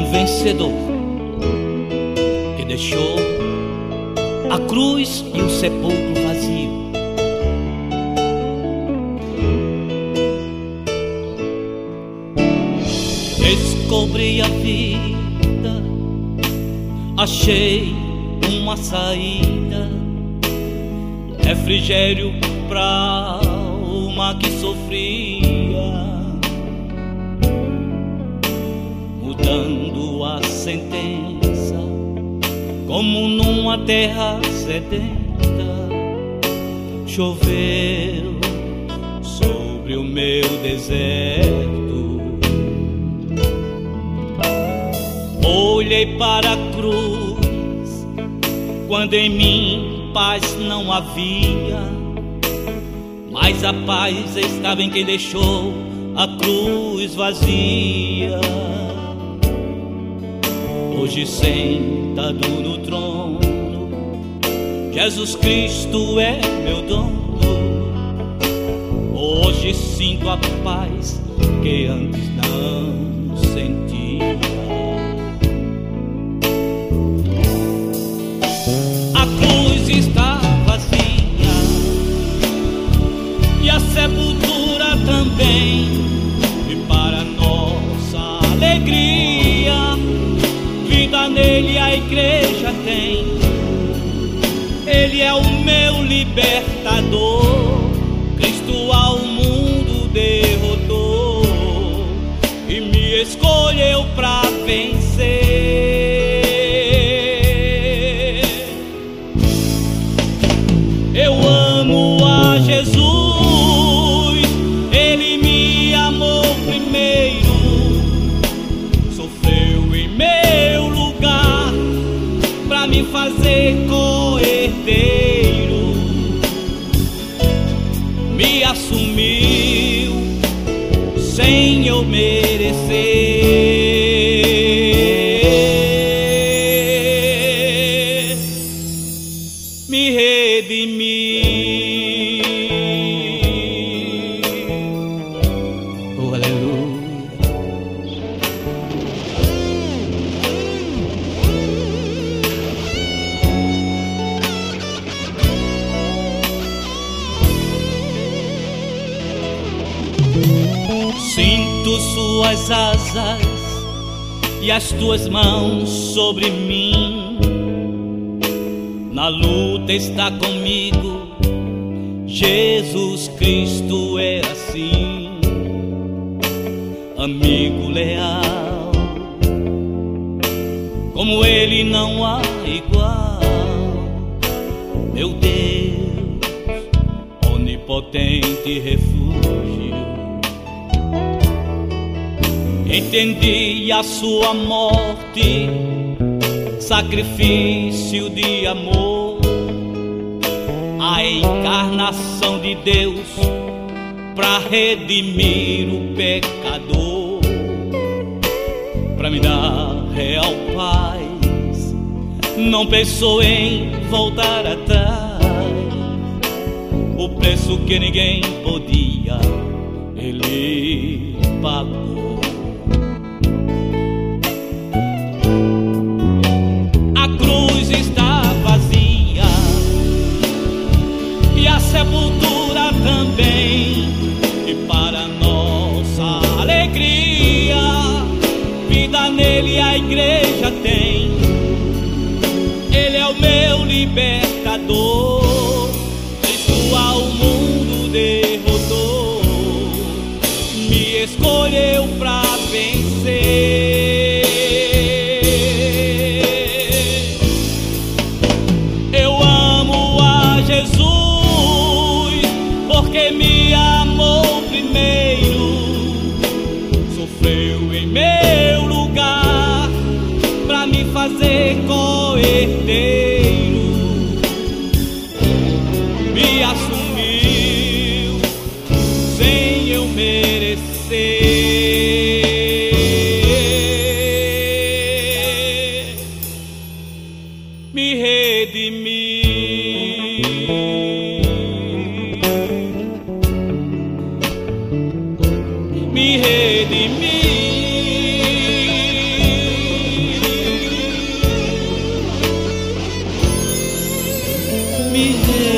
vencedor que deixou a cruz e o sepulcro vazio. Descobri a vida, achei uma saída, refrigério pra alma que sofria, mudando a sentença como numa terra sedenta. Choveu sobre o meu deserto. Olhei para a cruz quando em mim paz não havia, mas a paz estava em quem deixou a cruz vazia. Hoje sentado no trono, Jesus Cristo é meu dono. Hoje sinto a paz que antes não sentia. A cruz está vazia e a sepultura também, e para nossa alegria, vida nele a igreja tem. Ele é o meu libertador, Cristo ao mundo derrotou e me escolheu pra vencer. Eu amo a Jesus, ele me amou primeiro, sofreu em meu lugar pra me fazer co-herdeiro, me assumiu sem eu merecer, me redimiu. Oh, aleluia. Sinto suas asas e as tuas mãos sobre mim. Na luta está comigo, Jesus Cristo é assim, amigo leal, como ele não há igual. Meu Deus, onipotente refúgio, entendi a sua morte, sacrifício de amor, a encarnação de Deus pra redimir o pecador, pra me dar real paz. Não pensou em voltar atrás, o preço que ninguém podia, ele pagou. Sepultura também, e para nossa alegria, vida nele a igreja tem. Ele é o meu libertador, Cristo ao mundo derrotou, me escolheu pra vencer. Eu amo a Jesus, porque me amou primeiro, sofreu em meu lugar pra me fazer co-herdeiro, me assumiu sem eu merecer, me redimiu. Me redimiu, me